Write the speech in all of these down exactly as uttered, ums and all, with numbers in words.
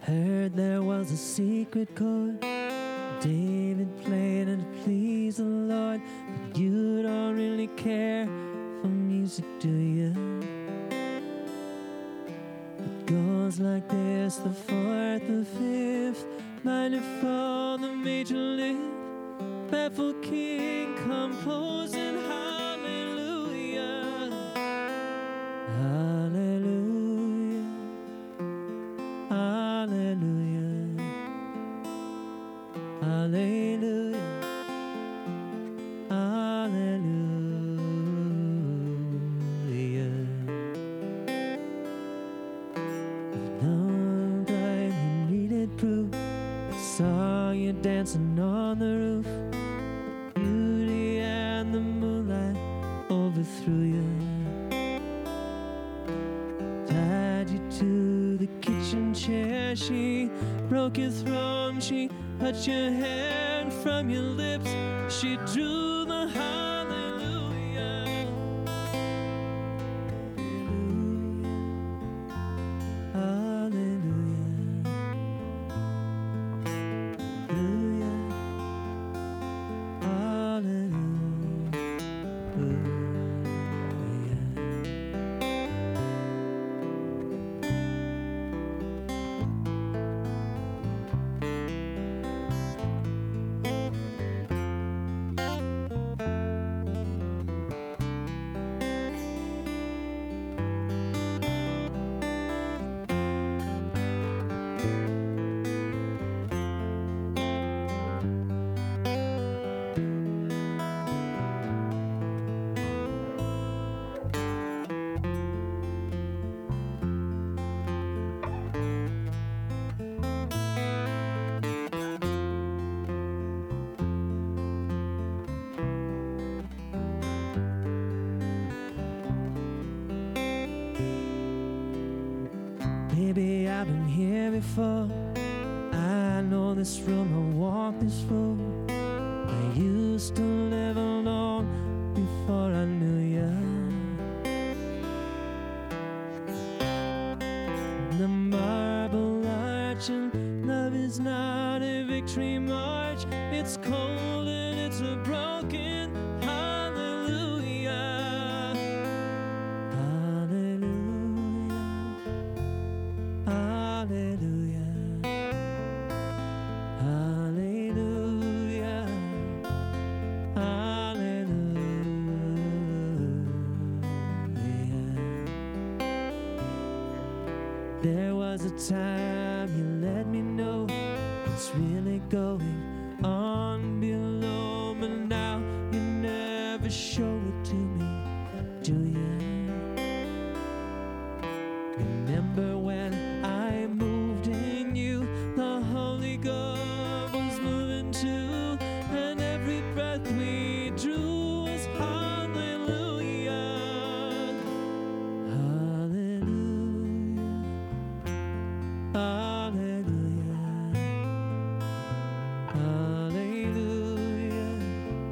Heard there was a secret chord David played and it pleased the Lord, but you don't really care for music, do you? It goes like this: the fourth, the fifth, minor fall, the major lift, baffled king composing hallelujah, hallelujah, hallelujah, hallelujah, hallelujah. No time you needed proof, I saw you dancing on the roof. Beauty and the moonlight overthrew you, tied you to the kitchen chair. She broke your throne, she cut your hair, and from your lips she drew the hallelujah, hallelujah, hallelujah, hallelujah. Baby, I've been here before. I know this room, I walk this floor. I used to live alone before I knew you. The marble arch, and love is not a victory march. It's cold and it's a broken hallelujah. Hallelujah, hallelujah, hallelujah. There was a time you let me know what's really going on below, but now you never show it to me, do you? Remember when I moved in you, the Holy Ghost was moving too, and every breath we drew was hallelujah, hallelujah, hallelujah, hallelujah,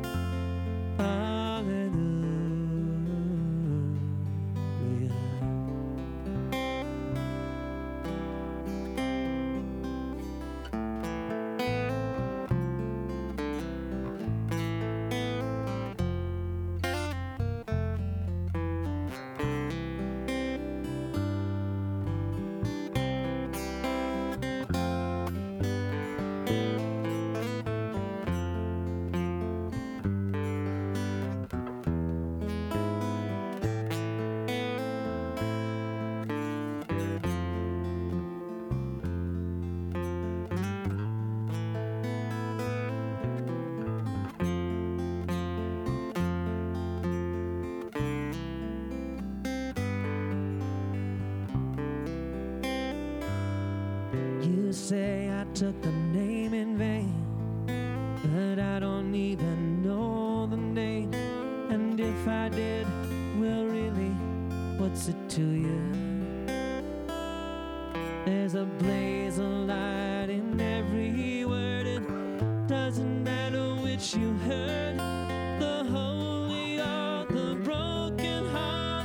hallelujah. You say I took the name in vain, but I don't even know the name. And if I did, well really, what's it to you? There's a blaze of light in every word. It doesn't matter which you heard, the holy or the broken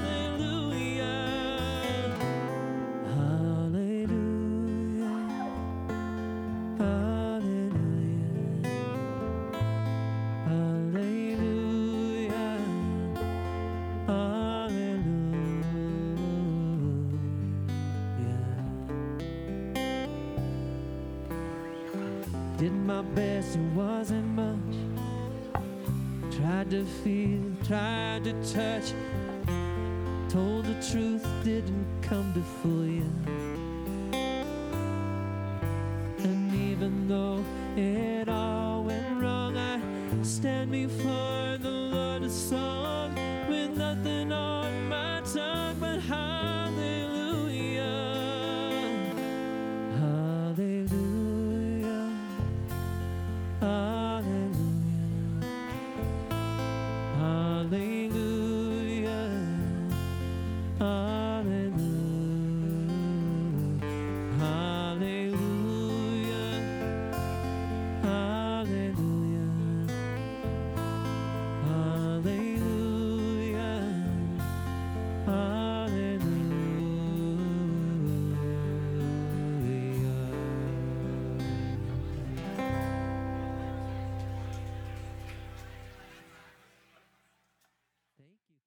hallelujah, hallelujah, Did my best, it wasn't much. Tried to feel, tried to touch. Told the truth, didn't come to fool you. And even though it all went wrong, I stand before the Lord a song.